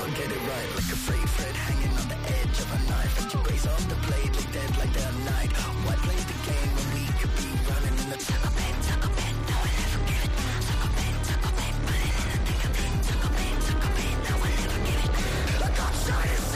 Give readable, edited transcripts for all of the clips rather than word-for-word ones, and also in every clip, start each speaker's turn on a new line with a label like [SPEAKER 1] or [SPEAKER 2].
[SPEAKER 1] I'll get it right. Like a frayed thread hanging on the edge of a knife. And you raise off the blade, like dead like that night. Why play the game when we could be running in the tuck up in, no one ever give it. Tuck up in, put it in the thick of it. Tuck up in, no one ever give it. I got shot is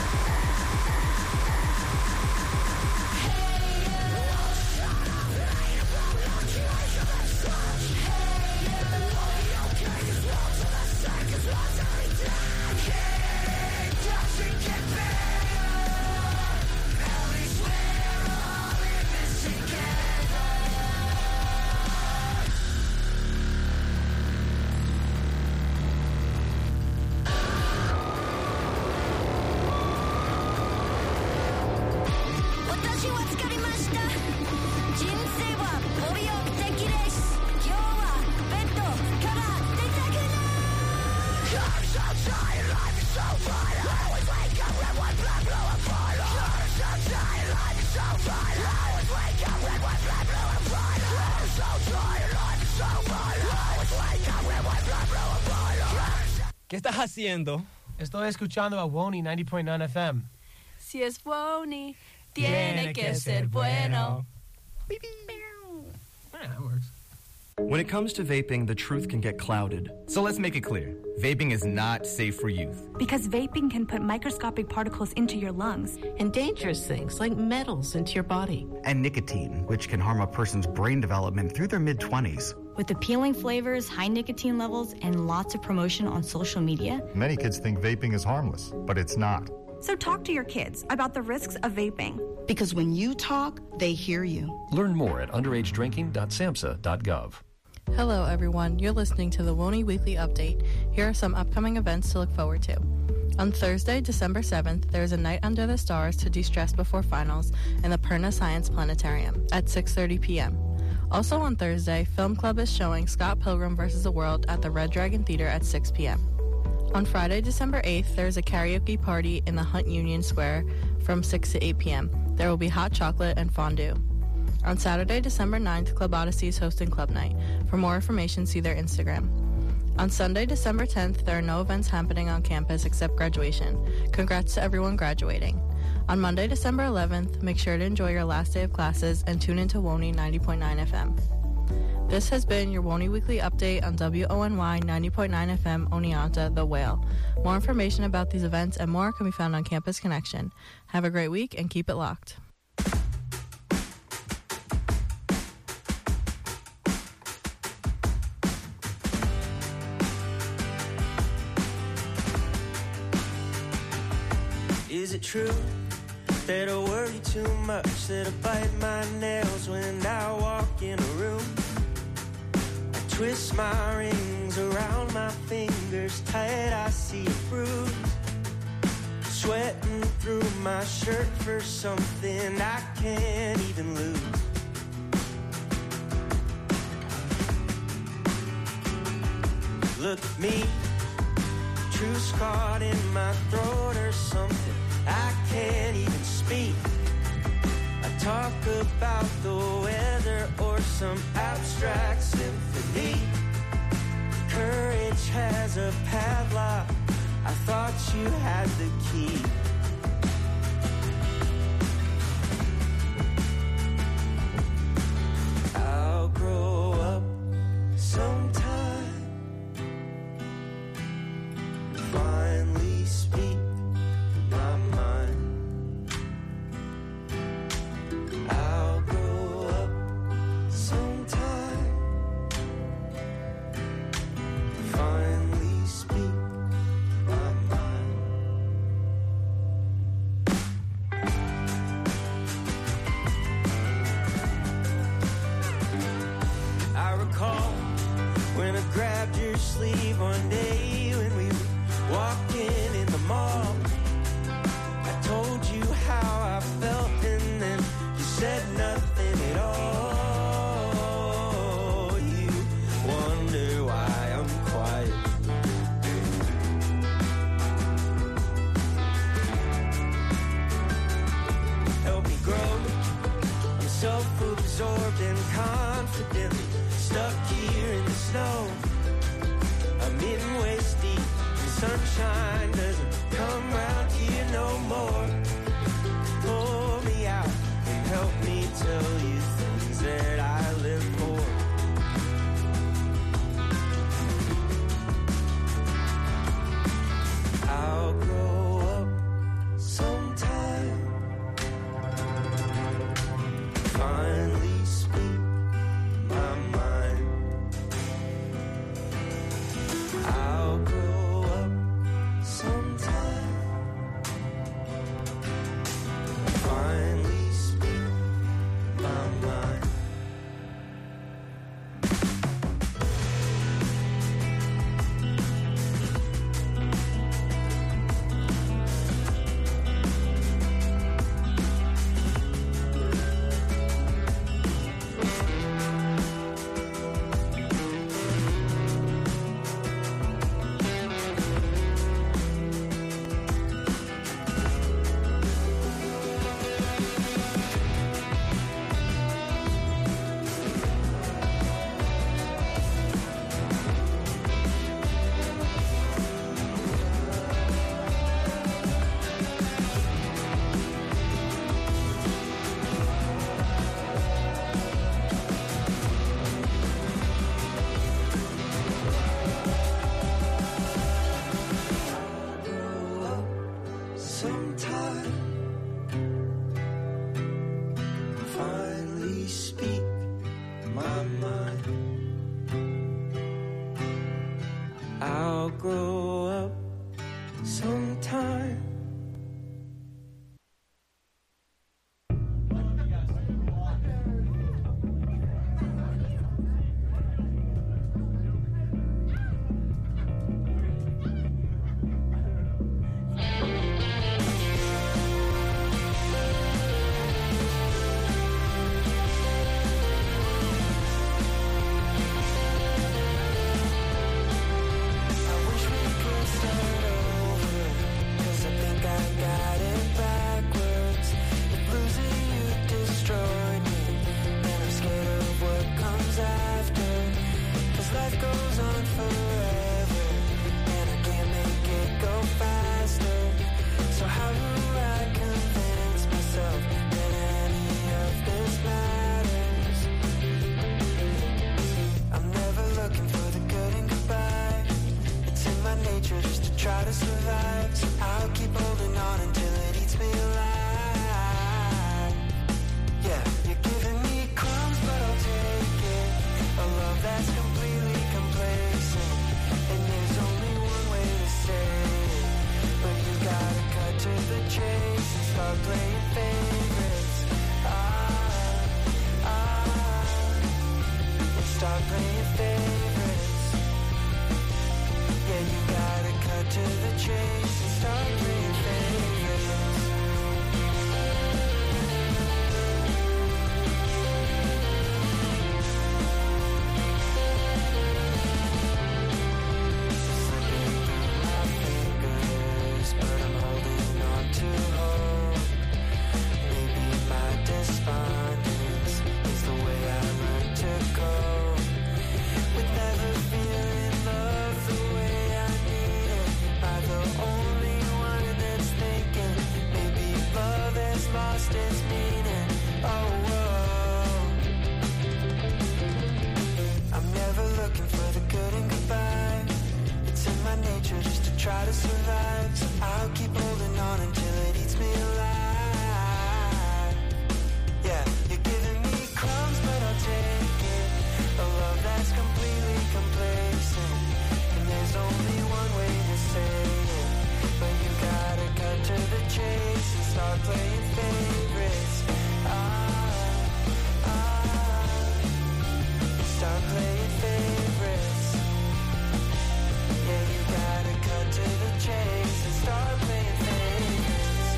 [SPEAKER 2] ¿Qué estás haciendo?
[SPEAKER 3] Estoy escuchando a Wony 90.9 FM.
[SPEAKER 4] Si es Wony, tiene que ser bueno.
[SPEAKER 3] Yeah, that works.
[SPEAKER 5] When it comes to vaping, the truth can get clouded.
[SPEAKER 6] So let's make it clear. Vaping is not safe for youth.
[SPEAKER 7] Because vaping can put microscopic particles into your lungs.
[SPEAKER 8] And dangerous things like metals into your body.
[SPEAKER 9] And nicotine, which can harm a person's brain development through their mid-20s.
[SPEAKER 7] With appealing flavors, high nicotine levels, and lots of promotion on social media.
[SPEAKER 10] Many kids think vaping is harmless, but it's not.
[SPEAKER 7] So talk to your kids about the risks of vaping.
[SPEAKER 11] Because when you talk, they hear you.
[SPEAKER 12] Learn more at underagedrinking.samhsa.gov.
[SPEAKER 13] Hello, everyone. You're listening to the Wony Weekly Update. Here are some upcoming events to look forward to. On Thursday, December 7th, there is a night under the stars to de-stress before finals in the Perna Science Planetarium at 6:30 p.m. Also on Thursday, Film Club is showing Scott Pilgrim vs. the World at the Red Dragon Theater at 6 p.m. On Friday, December 8th, there is a karaoke party in the Hunt Union Square from 6 to 8 p.m. There will be hot chocolate and fondue. On Saturday, December 9th, Club Odyssey is hosting Club Night. For more information, see their Instagram. On Sunday, December 10th, there are no events happening on campus except graduation. Congrats to everyone graduating. On Monday, December 11th, make sure to enjoy your last day of classes and tune into Wony 90.9 FM. This has been your Wony Weekly Update on WONY 90.9 FM Oneonta, The Whale. More information about these events and more can be found on Campus Connection. Have a great week and keep it locked.
[SPEAKER 14] Is it true that I worry too much, that I bite my nails when I walk in a room? I twist my rings around my fingers tight, I see a bruise. Sweating through my shirt for something I can't even lose. Look at me, truth's caught in my throat or something I can't even speak. I talk about the weather or some abstract symphony. Courage has a padlock, I thought you had the key. I'll grow up sometime, finally speak my mind. I'll grow up sometime, finally speak my mind. I recall when I grabbed your sleeve one day when we were walking in the mall. I told you how I felt and then you said nothing at all. You wonder why I'm quiet. Help me grow. I'm self-absorbed and confident, stuck here in the snow. I'm in waist deep, and sunshine doesn't come round here no more. Pull me out and help me tell you things that I live for. I'll grow up sometime, finally speak my mind. I'll grow up sometime, finally speak my mind. Sometime, finally speak my mind. I'll grow up sometime. Try to survive, so I'll keep holding on until it eats me alive. Yeah, you're giving me crumbs, but I'll take it. A love that's completely complacent, and there's only one way to say it. But you gotta cut to the chase and start playing favorites. And start playing favorites. Yeah, you gotta cut to the chase and start playing favorites. Slipping through my fingers, but I'm holding on to hope. Maybe my despondence is the way I learned to cope with never feeling love the way I need it. Am I the only one that's thinking maybe love has lost its meaning? Oh, whoa. I'm never looking for the good and goodbye. It's in my nature just to try to survive, so I'll keep holding on until it eats me alive. Yeah, you're giving me crumbs, but I'll take it. A love that's completely complacent, and there's only one way to say it. But you gotta cut to the chase and start playing favorites. Start playing favorites. Yeah, you gotta cut to the chase and start playing favorites.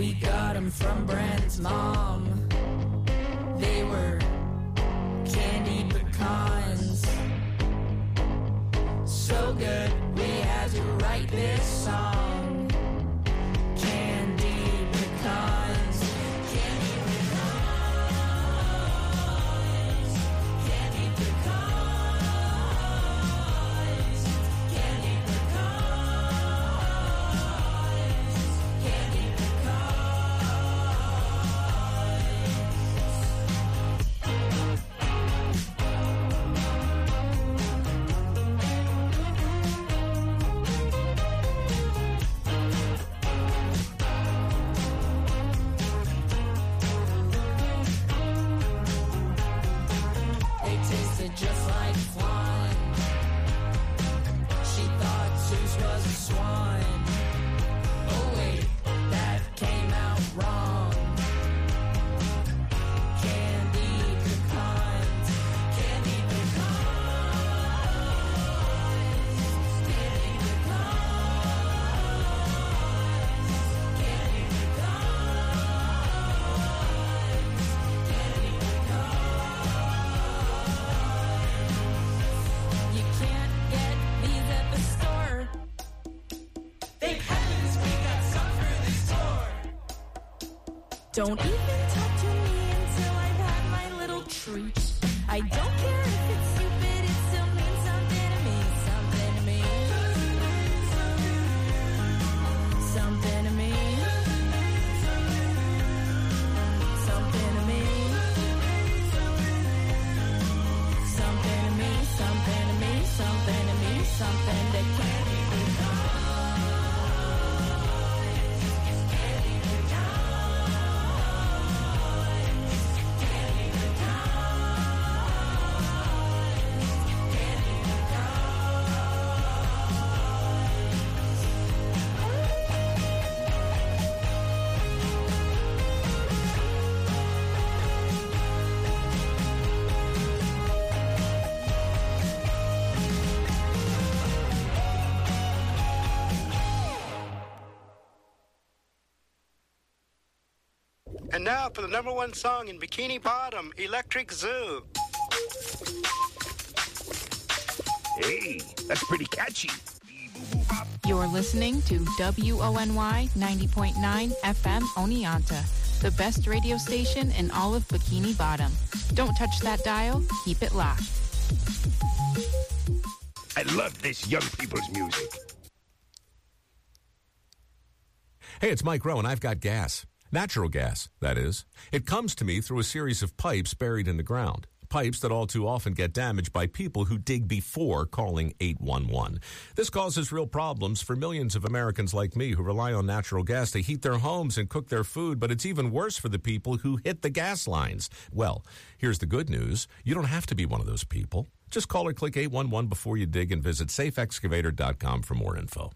[SPEAKER 1] We got them from Brandon's mom. They were candy pecans. So good, we had to write this song. Candy pecans. Candy pecans. Candy pecans. Candy pecans. Candy They tasted just like flan. She thought Zeus was a swan. Oh wait, that came out wrong. Candy pecans. Candy pecans. Candy pecans. Candy You can't get these at the store. Thank heavens we got some for this tour. Don't even talk to me until I've had my little treat. I don't care if it's stupid, it still means something to me. Something to me. Something to me. Something to me. Something to me, something to me, something to me, something that can't be
[SPEAKER 15] And now for the #1 song in Bikini Bottom, Electric Zoo.
[SPEAKER 16] Hey, that's pretty catchy.
[SPEAKER 17] You're listening to WONY 90.9 FM Oneonta, the best radio station in all of Bikini Bottom. Don't touch that dial, keep it locked.
[SPEAKER 16] I love this young people's music.
[SPEAKER 18] Hey, it's Mike Rowe, and I've got gas. Natural gas, that is. It comes to me through a series of pipes buried in the ground. Pipes that all too often get damaged by people who dig before calling 811. This causes real problems for millions of Americans like me who rely on natural gas to heat their homes and cook their food, but it's even worse for the people who hit the gas lines. Well, here's the good news. You don't have to be one of those people. Just call or click 811 before you dig and visit safeexcavator.com for more info.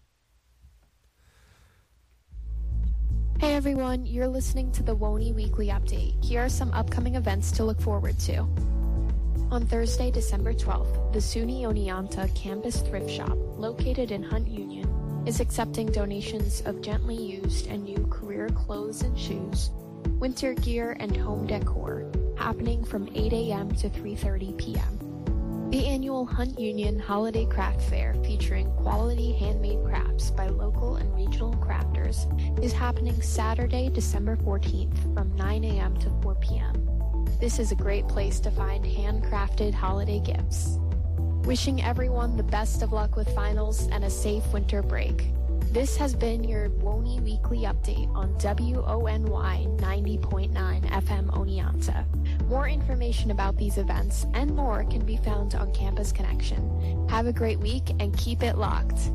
[SPEAKER 19] Hey everyone, you're listening to the WONY Weekly Update. Here are some upcoming events to look forward to. On Thursday, December 12th, the SUNY Oneonta Campus Thrift Shop, located in Hunt Union, is accepting donations of gently used and new career clothes and shoes, winter gear, and home decor, happening from 8 a.m. to 3:30 p.m. The annual Hunt Union Holiday Craft Fair, featuring quality handmade crafts by local and regional crafters, is happening Saturday, December 14th from 9 a.m. to 4 p.m. This is a great place to find handcrafted holiday gifts. Wishing everyone the best of luck with finals and a safe winter break. This has been your WONY Weekly Update on WONY 90.9 FM Oneonta. More information about these events and more can be found on Campus Connection. Have a great week and keep it locked.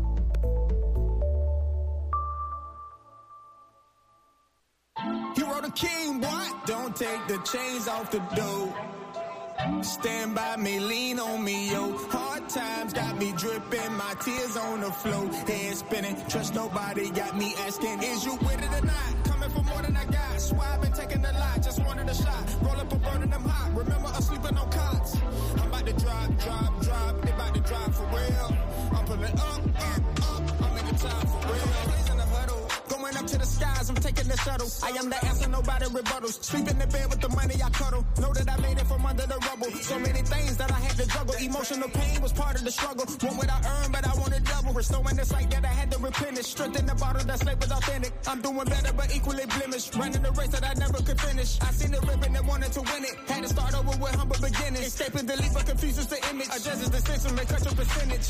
[SPEAKER 20] Hero the king, what? Don't take the chains off the door. Stand by me, lean on me, yo. Hard times got me dripping, my tears on the floor. Head spinning, trust nobody, got me asking, is you with it or not? Coming for more than I got, swear I've been taking a lot, just wanted a shot. Roll up and burning them hot, remember us sleeping on cots. I'm about to drop, they about to drop for real. I'm pulling up, I'm making time for real. Blazing the huddle, going up to the skies, I'm taking this shuttle. I am the answer, nobody rebuttals. Sleep in the bed with the money I cuddle. Know that I made it from under the rubble. So many things that I had to juggle. Emotional pain was part of the struggle. One what I earned, but I wanted double. Restoring the sight that I had to replenish. Strength in the bottle that slave was authentic. I'm doing better, but equally blemished. Running the race that I never could finish. I seen the ribbon and wanted to win it. Had to start over with humble beginnings. Escaping the leap, but confuses the image. Adjusts the system and cut your percentage.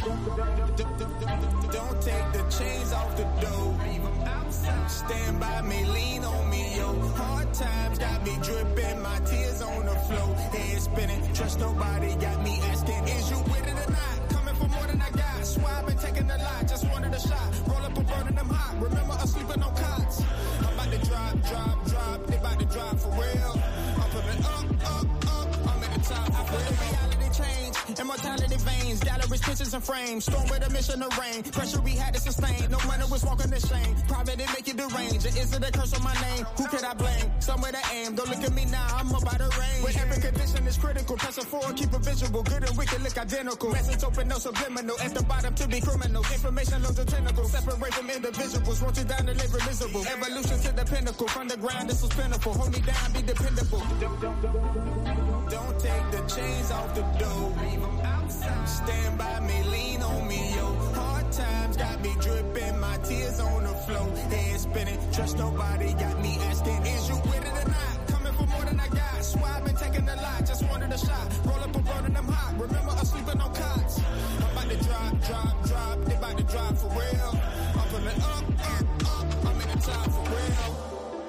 [SPEAKER 20] Don't take the chains off the door. Stand by me, lean on me, yo. Hard times got me dripping, my tears on the floor. Head spinning, trust nobody, got me asking, is you with it or not? Coming for more than I got. Swear I've been taking a lot, just wanted a shot. Roll up and burning them hot. Remember us sleeping on cots. I'm about to drop. They about to drop for real. I'm putting up. I'm at the top. I feel the reality change. Immortality veins, galleries, pictures and frames. Storm with a mission to reign. Pressure we had to sustain. No money was walking the shame. Private and make it deranged. Is it a curse on my name? Who could I blame? Somewhere to aim. Don't look at me now. I'm about to range. When every condition is critical. Press a forward, keep it visual. Good and wicked look identical. Message open, no subliminal. At the bottom to be criminal. Information loads of tentacles. Separate from individuals. Want you down to live invisible. Evolution to the pinnacle. From the ground, this was pinnacle. Hold me down, be dependable. Don't take the chains off the door. Stand by me, lean on me, yo. Hard times got me dripping, my tears on the floor. Head spinning, trust nobody, got me asking, is you with it or not? Coming for more than I got. Swear I've been taking a lot, just wanted a shot. Roll up and burning them hot. Remember us sleeping on cots. I'm about to drop. They about to drop for real. I'm pulling up. I'm in the top for real.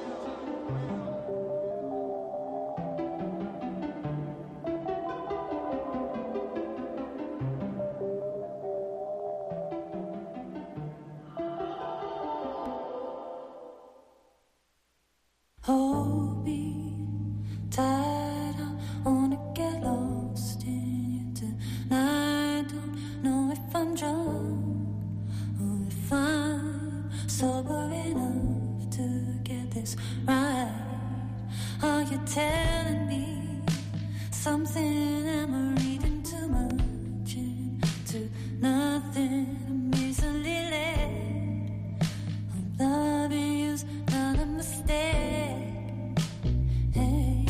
[SPEAKER 21] Hold me tight, I wanna get lost in you tonight. Don't know if I'm drunk or if I'm sober enough to get this right. Are you telling me something? Am I reading too much into nothing? I'm easily led. I'm loving you's not a mistake. Hey,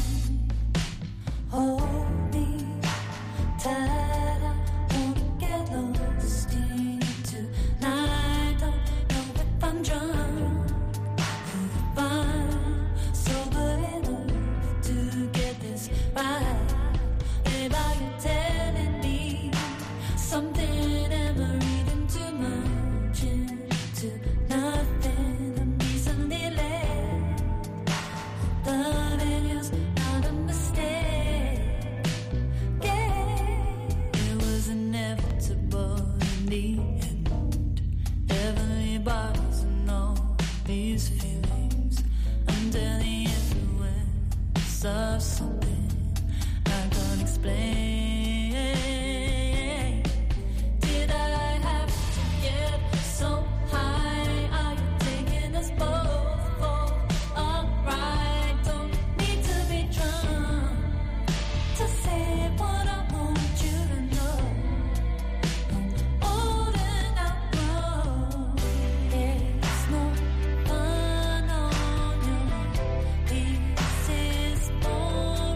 [SPEAKER 21] hold me tight, I wanna get lost in you tonight. Don't know if I'm drunk or if I'm sober enough to get this right. Babe, are you telling me something? Am I reading too much into nothing? I'm easily led. Loving you's not a mistake. Yeah, it was inevitable in the end. Heavenly bodies and all these feelings under the influence of something I can't explain. Did I have to get so high? Are you taking us both for a ride? Don't need to be drunk to say what I want you to know. I'm old and outgrown. There's no fun on your own. This is more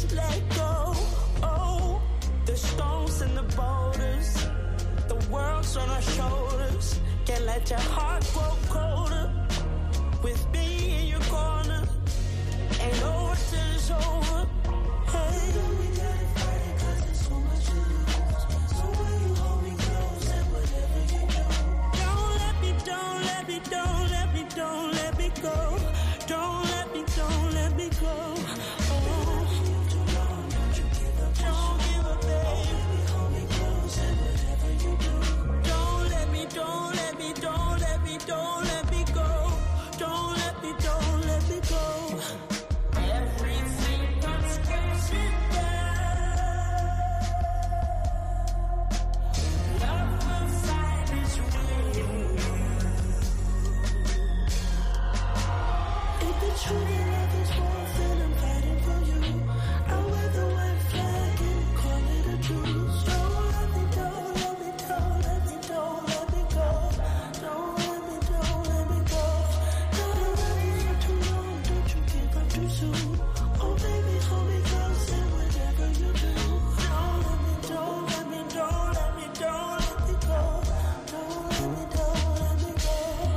[SPEAKER 2] just let go. Oh, the stones and the boulders, the world's on our shoulders. Can't let your heart grow colder. With me in your corner, ain't over till it's over. Hey, we gotta fight it 'cause there's so much to lose. So will you hold me close and whatever you do, don't let me, don't let me, don't let me, don't let me go. Don't let me, don't let me go. Oh, don't you give up, don't give up, baby. Hold me close and whatever you do, don't let me, don't let me, don't let me, don't let me go. Don't let me, don't let me go. Everything comes crashing down. Love will find its way. If the truth in love is worth it, I'm fighting for you. I'll wear the white flag and call it a truce. Don't let me, don't let me, don't let me, don't let me go. Don't let me, don't let me go. Don't let me for too long, don't you give up too soon. Oh baby, hold me close and whatever you do, don't let me, don't let me, don't let me, don't let me go. Don't let me, don't let me go.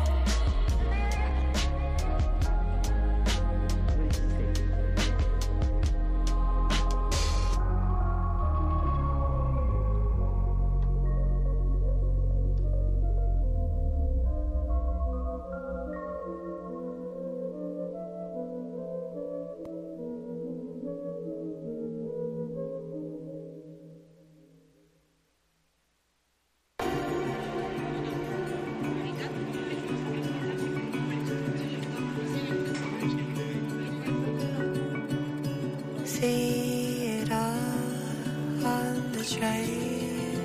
[SPEAKER 2] See it all on the train.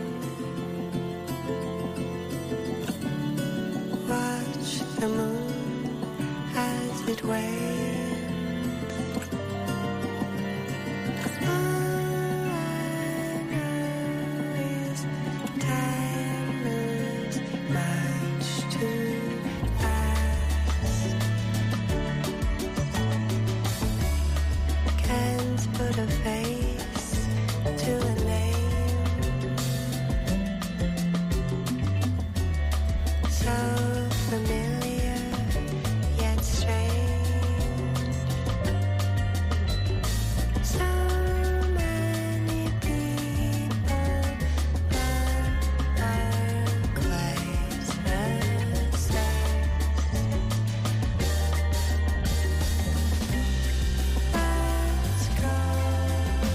[SPEAKER 2] Watch the moon as it wanes. All I know is time moves much too fast. Can't put a face to a name. So familiar yet strange. So many people, but are quite the same. Let's go.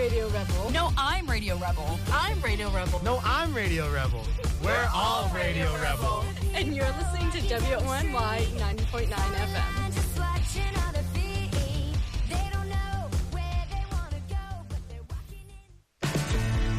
[SPEAKER 13] Radio Rebel.
[SPEAKER 4] No, I'm Radio Rebel.
[SPEAKER 13] I'm Radio Rebel.
[SPEAKER 3] No, I'm Radio Rebel. We're all Radio Rebel.
[SPEAKER 13] And you're listening to WONY 90.9 FM.
[SPEAKER 21] Just watching all the feet. They don't know where they want to go, but they're walking in.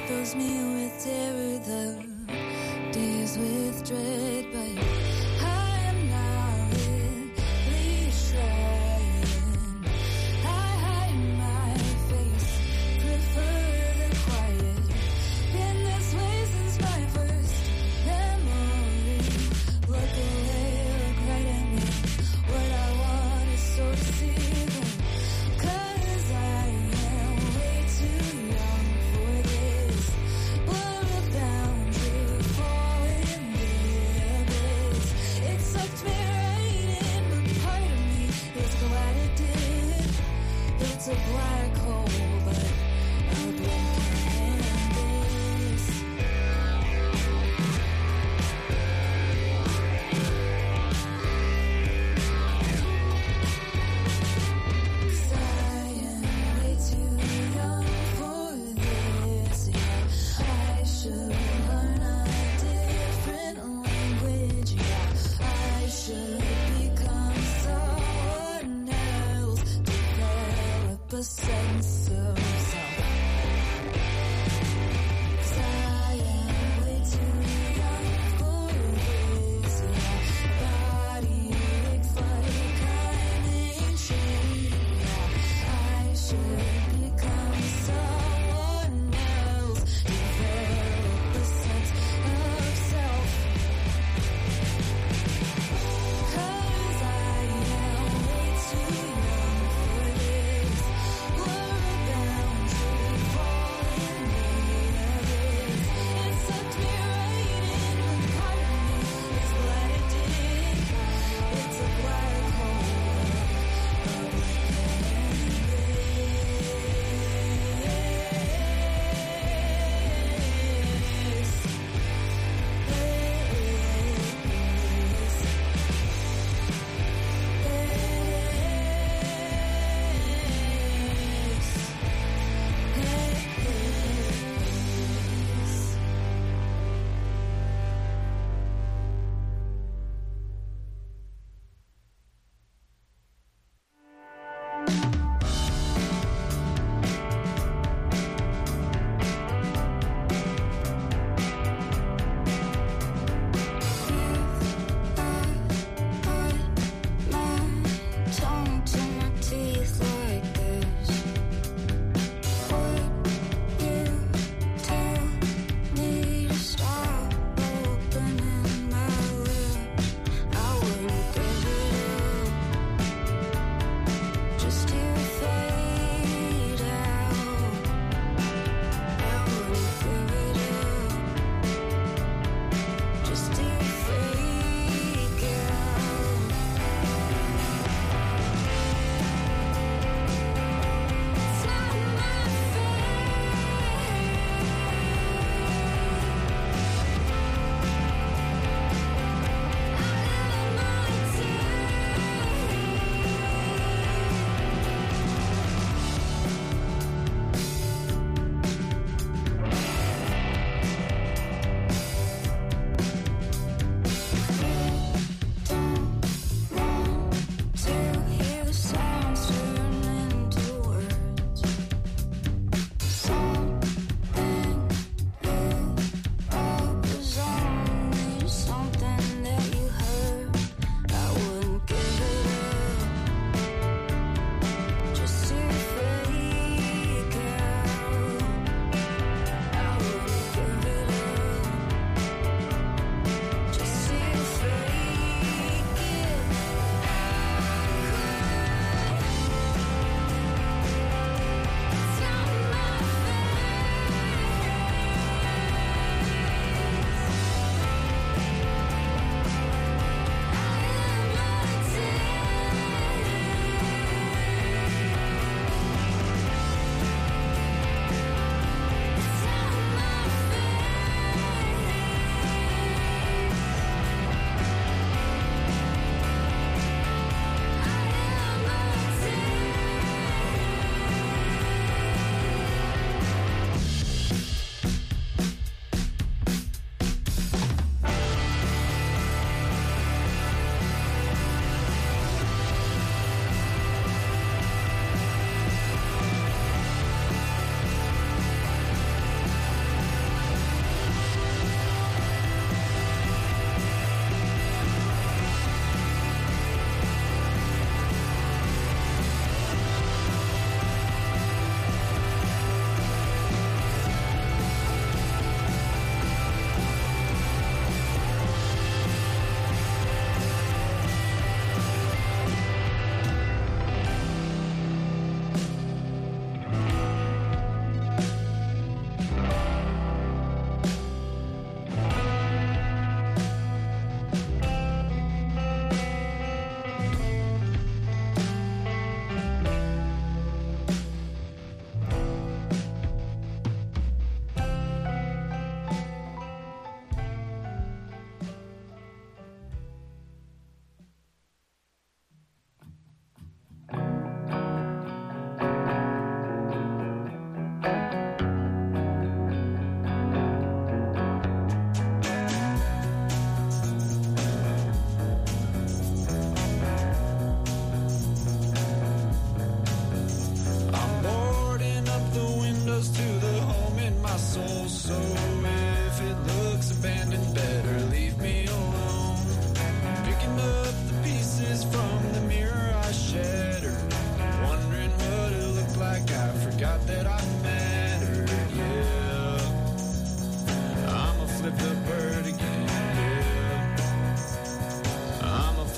[SPEAKER 21] fills me with terror, the days with dread, but I am not really trying. I hide my face, prefer the quiet. Been this way since my first memory. Look away, look right at me. What I want is so deceiving. 'Cause I am way too young for this. Blur a boundary, falling in.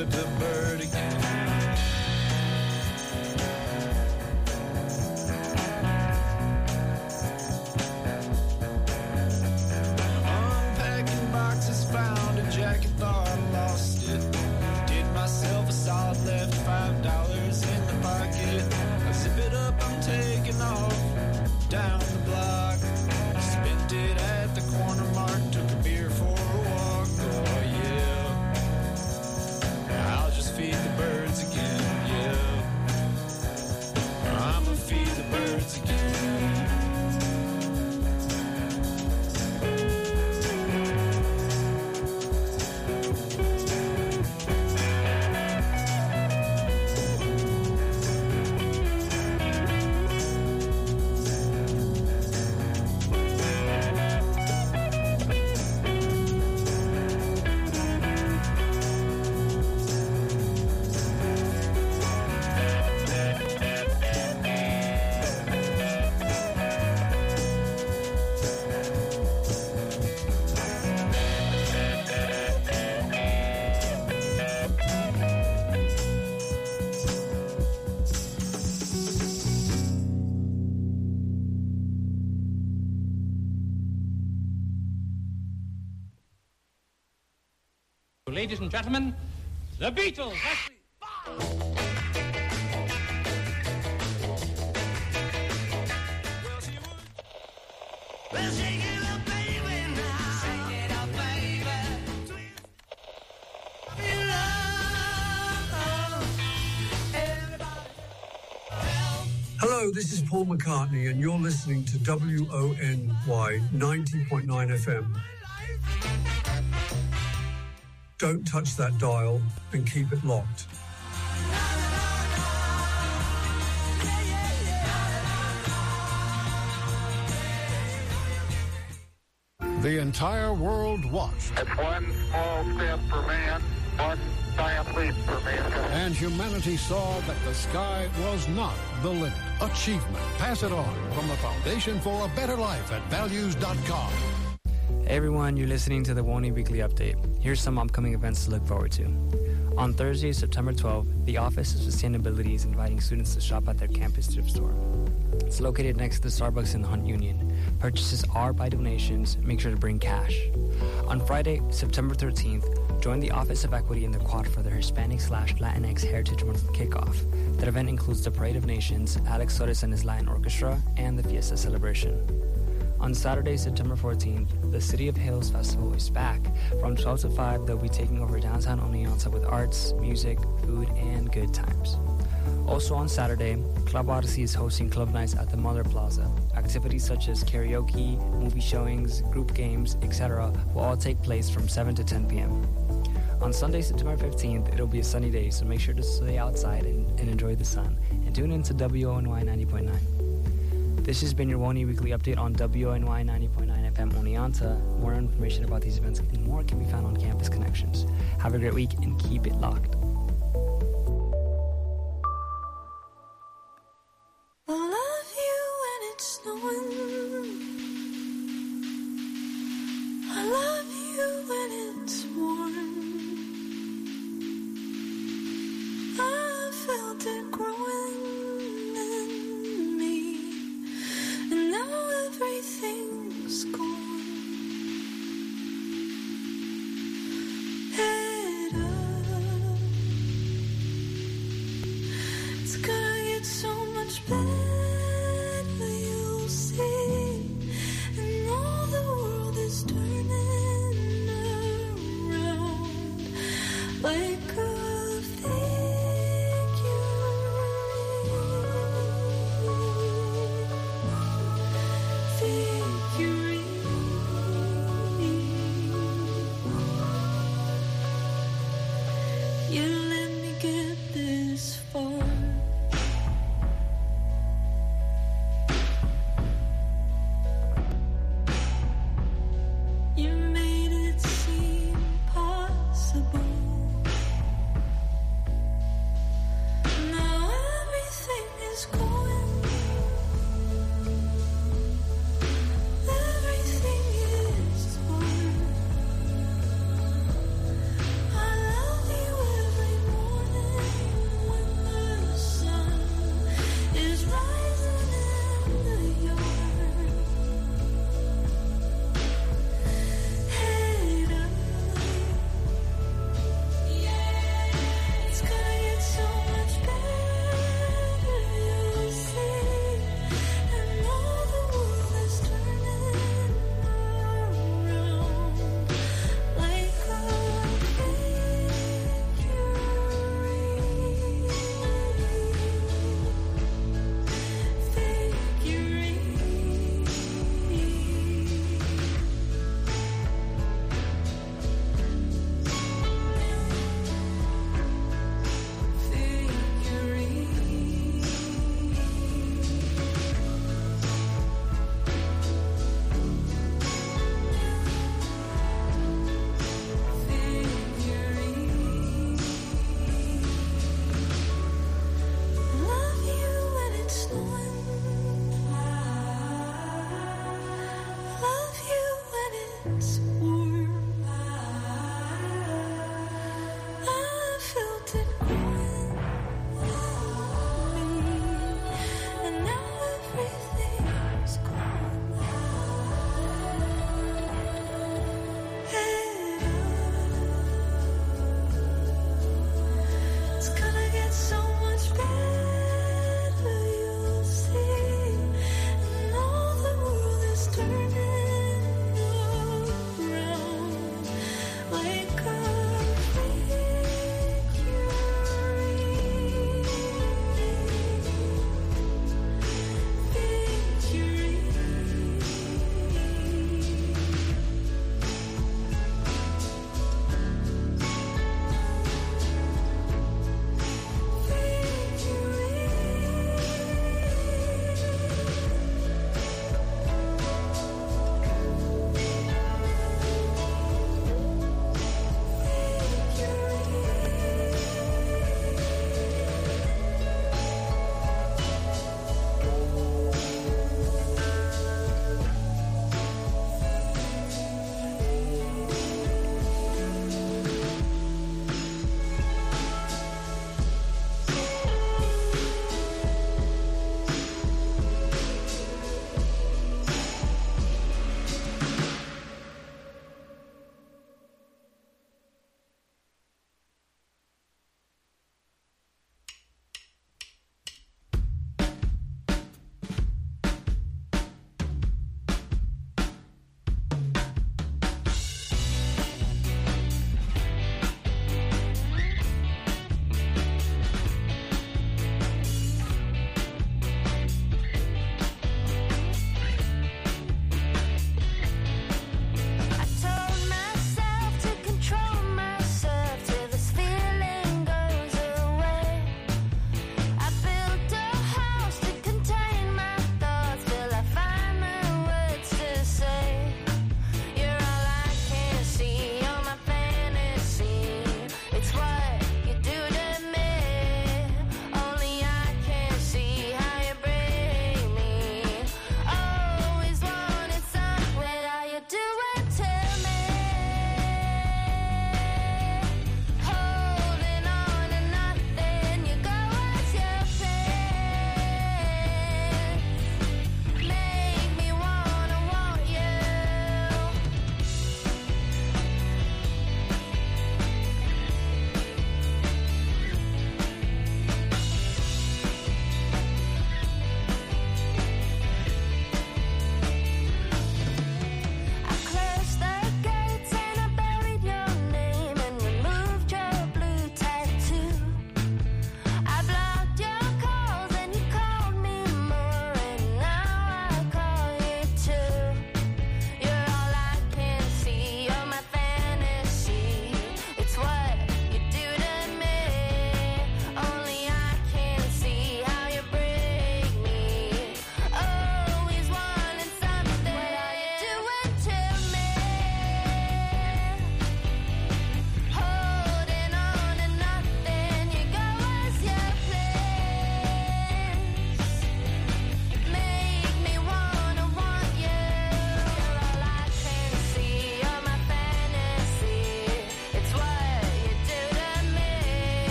[SPEAKER 4] flip the bird again. Unpacking boxes, found a jacket, thought I lost it. Did myself a solid, left $5 in the pocket. I zip it up, I'm taking off down the block. Spent it at the corner mark, took a beer for a walk. Oh yeah, I'll just feed the birds again. Yeah, I'ma feed the birds again.
[SPEAKER 22] Ladies and gentlemen, the Beatles.
[SPEAKER 23] Hello, this is Paul McCartney, and you're listening to WONY 90.9 FM. Don't touch that dial and keep it locked.
[SPEAKER 24] The entire world watched.
[SPEAKER 25] It's one small step for man, one giant leap for mankind.
[SPEAKER 24] And humanity saw that the sky was not the limit. Achievement. Pass it on from the Foundation for a Better Life at values.com.
[SPEAKER 26] Hey everyone, you're listening to the WONY Weekly Update. Here's some upcoming events to look forward to. On Thursday, September 12th, the Office of Sustainability is inviting students to shop at their campus thrift store. It's located next to the Starbucks in the Hunt Union. Purchases are by donations. Make sure to bring cash. On Friday, September 13th, join the Office of Equity in the quad for their Hispanic/Latinx Heritage Month kickoff. That event includes the Parade of Nations, Alex Soares and his Latin Orchestra, and the Fiesta celebration. On Saturday, September 14th, the City of Hills Festival is back. From 12 to 5, they'll be taking over downtown Oneonta with arts, music, food, and good times. Also on Saturday, Club Odyssey is hosting club nights at the Muller Plaza. Activities such as karaoke, movie showings, group games, etc. will all take place from 7 to 10 p.m. On Sunday, September 15th, it'll be a sunny day, so make sure to stay outside and enjoy the sun. And tune in to WONY 90.9. This has been your WONY Weekly Update on WONY 90.9 FM Oneonta. More information about these events and more can be found on Campus Connections. Have a great week and keep it locked.
[SPEAKER 21] I love you when it's snowing. I love you when it's warm. I felt it growing in me, and now everything's gone. Head up, it's gonna get so much better, you'll see, and all the world is turning around. gets warm. I felt it growing on me, and now everything's gone. Head up, it's gonna get so much better, you'll see, and all the world is turning around.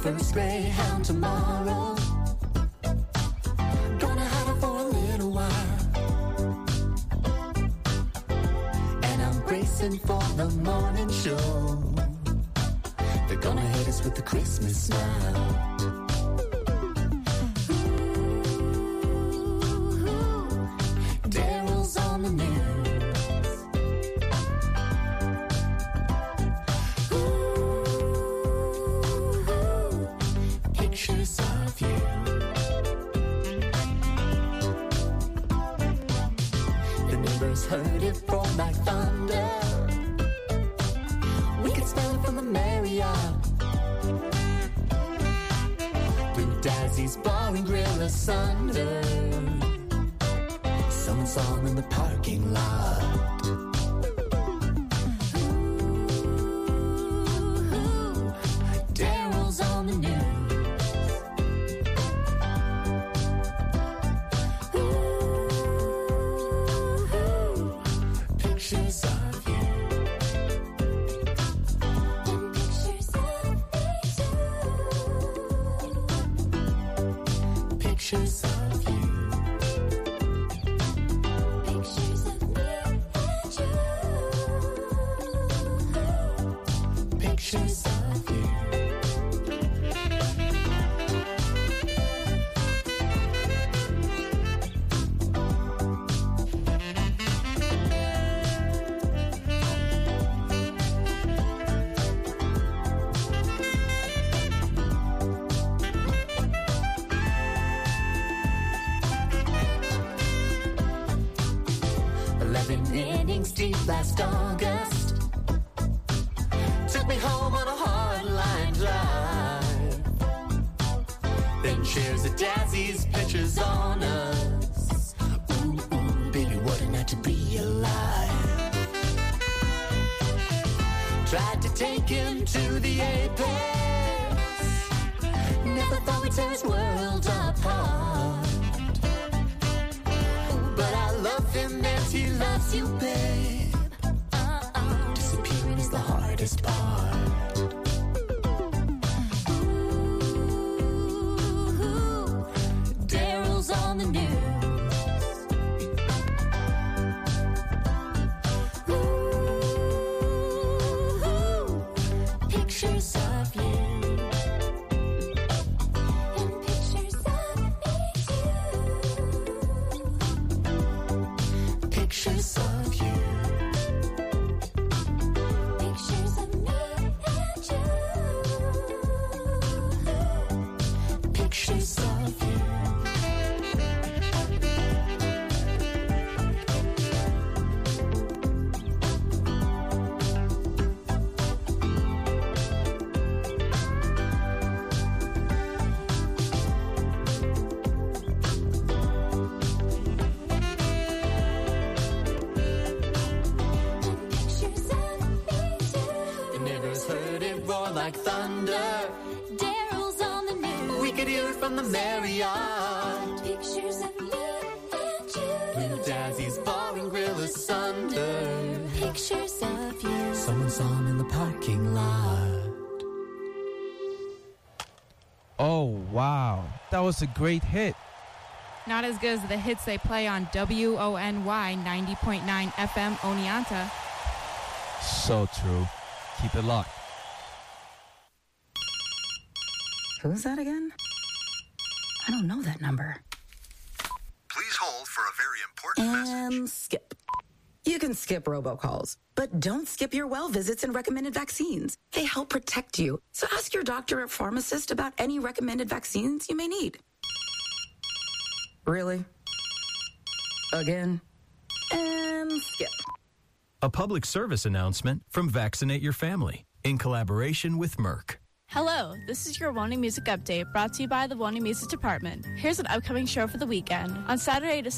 [SPEAKER 21] first Greyhound tomorrow. Gonna have her for a little while. And I'm bracing for the morning show. They're gonna hit us with the Christmas smile. Daryl's on the news. Pictures of you. The neighbors heard it roll like thunder. We could smell it from the Marriott. Blue Dazzy's bar and grill asunder. Someone saw him in the parking lot. Daryl's on the news. Pictures of you. And pictures of me too. Pictures of you. Pictures of me and you. Pictures of you. Innings deep last August. Took me home on a hardline drive. Then cheers at Dazzy's pictures on us. Ooh, ooh, baby, what a night to be alive. Tried to take him to the apex. Never thought we'd tear his world apart. But I love him as he loves you, babe. Disappearing is the hardest part. Ooh, Daryl's on the news. Ooh, pictures of you. And pictures of me too. Pictures of you. Pictures of me and you. Pictures of you. Like thunder. Daryl's on the news. We could hear it from the Marriott. Pictures of me and you. Blue Dazzy's bar and grill asunder. Pictures of you. Someone saw him in the parking lot.
[SPEAKER 5] Oh, wow. That was a great hit.
[SPEAKER 17] Not as good as the hits they play on WONY 90.9 FM Oneonta.
[SPEAKER 5] So true. Keep it locked.
[SPEAKER 11] Who's that again? I don't know that number.
[SPEAKER 6] Please hold for a very important message.
[SPEAKER 11] Skip. You can skip robocalls, but don't skip your well visits and recommended vaccines. They help protect you. So ask your doctor or pharmacist about any recommended vaccines you may need. Really? Again? And skip.
[SPEAKER 7] A public service announcement from Vaccinate Your Family in collaboration with Merck.
[SPEAKER 13] Hello, this is your Wony Music Update brought to you by the Wony Music Department. Here's an upcoming show for the weekend. On Saturday,